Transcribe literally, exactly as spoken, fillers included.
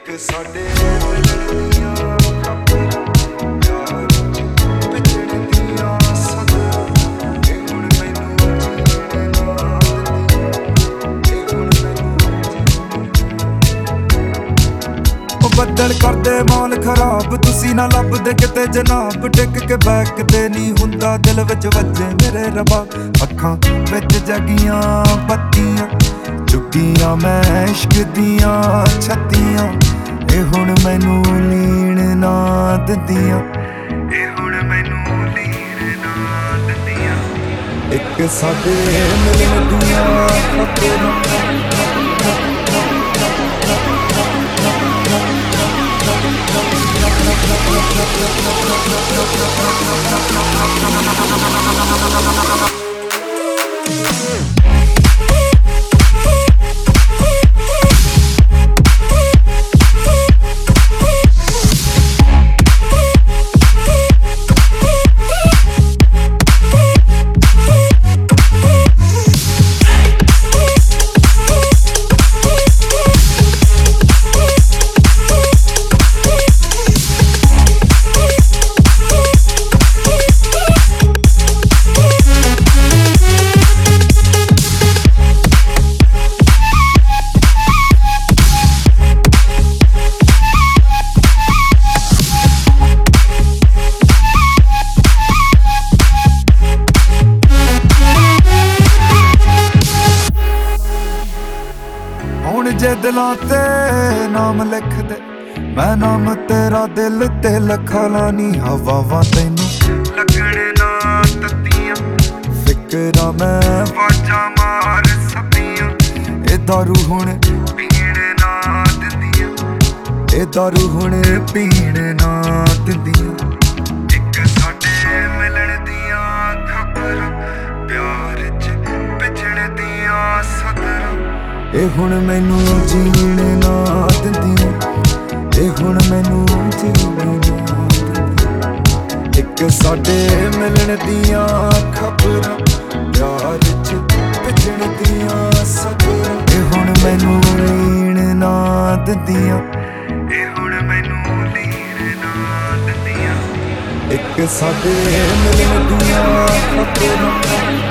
ਇੱਕ ਸਾਡੇ ਮਿਲਣ ਦੀਆਂ ਖਬਰਾਂ ਪਿਆਰ ਵਿਛੜਨ ਦੀਆਂ ਸਦਰਾਂ ਇਹ ਹੁਣ ਮੈਨੂੰ ਜੀਣ ਨਾ ਦਿੰਦੀ ਇਹ ਹੁਣ ਮੈਨੂੰ ਉਹ ਬੱਦਲ ਕਰਦੇ ਮੌਲ ਖਰਾਬ ਤੁਸੀਂ ਨਾ ਲੱਭਦੇ ਕਿਤੇ ਜਨਾਬ ਟਿਕ ਕੇ ਬੈਕ ਤੇ ਨਹੀਂ ਹੁੰਦਾ ਦਿਲ ਵਿੱਚ ਵੱਜੇ ਮੇਰੇ ਰੱਬਾ ਅੱਖਾਂ ਵਿੱਚ ਜਗੀਆਂ ਬੱਤੀਆਂ ਚੁੱਕੀਆਂ ਮੈਂ ਇਸ਼ਕ ਦੀਆਂ ਛੱਤੀਆਂ ਇਹ ਹੁਣ ਮੈਨੂੰ ਲੀਣ ਨਾ ਦਿੰਦੀਆਂ ਇਹ ਹੁਣ ਮੈਨੂੰ ਲੀਣ ਨਾ ਦਿੰਦੀਆਂ ਇੱਕ ਸਾਡੇ ਮਿਲਣ ਦੀਆਂ ਖਬਰਾਂ ਹੁਣ ਜੇ ਦਿਲਾਂ ਤੇ ਨਾਮ ਲਿਖ ਦੇ ਮੈਂ ਨਾਮ ਤੇਰਾ ਦਿਲ ਤੇ ਲਿਖਾ ਲਾਨੀ ਹਵਾਵਾਂ ਤੈਨੂੰ ਲੱਗਣ ਨਾ ਤੱਤੀਆਂ ਫਿਕਰਾਂ ਮੈਂ ਵਾਜਾਂ ਮਾਰ ਸਕਦੀਆਂ ਇਹ ਦਾਰੂ ਹੁਣ ਪੀਣ ਨਾ ਦਿੰਦੀਆਂ ਇਹ ਦਾਰੂ ਹੁਣ ਪੀਣ ਨਾ ਦਿੰਦੀਆਂ ਇੱਕ ਸਾਡੇ ਮਿਲਣ ਦੀਆਂ ਖਬਰਾਂ ਪਿਆਰ 'ਚ ਵਿਛੜਨ ਦੀਆਂ ਸਦਰਾਂ ਇਹ ਹੁਣ ਮੈਨੂੰ ਜੀਣ ਨਾ ਦਿੰਦੀਆਂ ਇਹ ਹੁਣ ਮੈਨੂੰ ਜੀਣ ਨਾ ਦਿੰਦੀਆਂ ਇੱਕ ਸਾਡੇ ਮਿਲਣ ਦੀਆਂ ਖਬਰਾਂ ਪਿਆਰ 'ਚ ਵਿਛੜਨ ਦੀਆਂ ਸਦਰਾਂ ਇਹ ਹੁਣ ਮੈਨੂੰ ਲੀਣ ਨਾ ਦਿੰਦੀਆਂ ਇਹ ਹੁਣ ਮੈਨੂੰ ਲੀਣ ਨਾ ਦਿੰਦੀਆਂ ਇੱਕ ਸਾਡੇ ਮਿਲਣ ਦੀਆਂ ਖਬਰਾਂ